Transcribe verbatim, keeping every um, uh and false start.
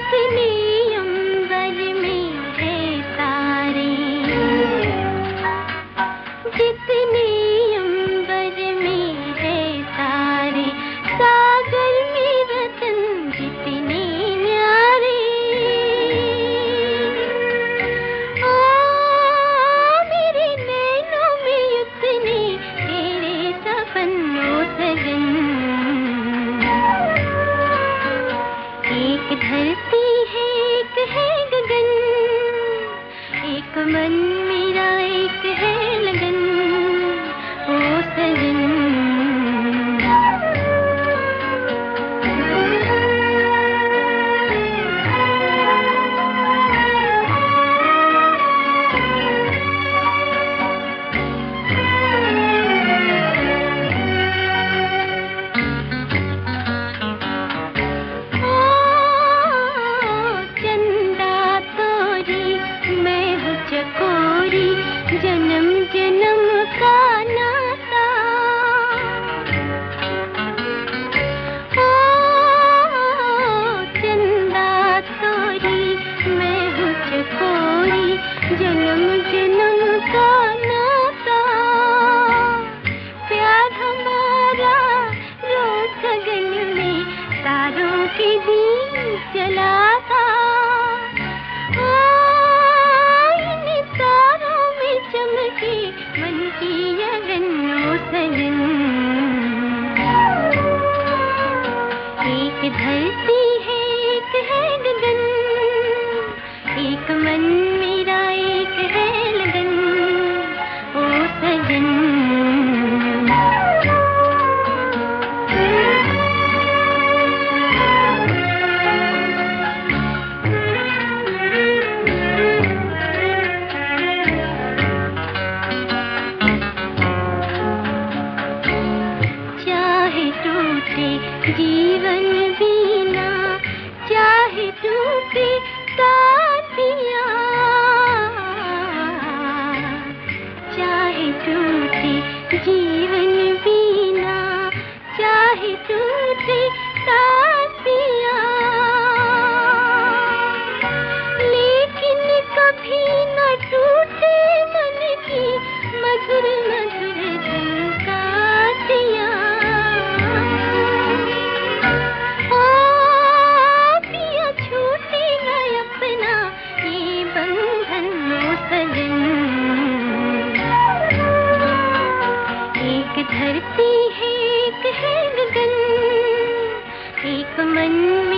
जितने अंबर में है तारे, जितने अंबर में है तारे, सागर में रतन जितने न्यारे। ओ मेरे नैनों में उतने तेरे सपनों सजन। एक धरती है, एक है गगन, एक मन मेरा, एक है लगन, ओ सजन। जन्म जन्म का नाता, ओ चंदा तोरी मैं हूँ चकोरी, जन्म जन्म का नाता। प्यार हमारा रोज गगन में तारों के दीप जलाता। मन की अगन ओ सजन। एक धरती है, एक है गगन, एक मन मेरा, एक है लगन, ओ सजन। जीवन बीना चाहे टूटे साथिया, चाहे टूटे जीवन बीना चाहे टूटे साथिया, लेकिन कभी न टूटे मन की मधुर मधुर झंकातियाँ। एक धरती है, एक है गगन, एक मन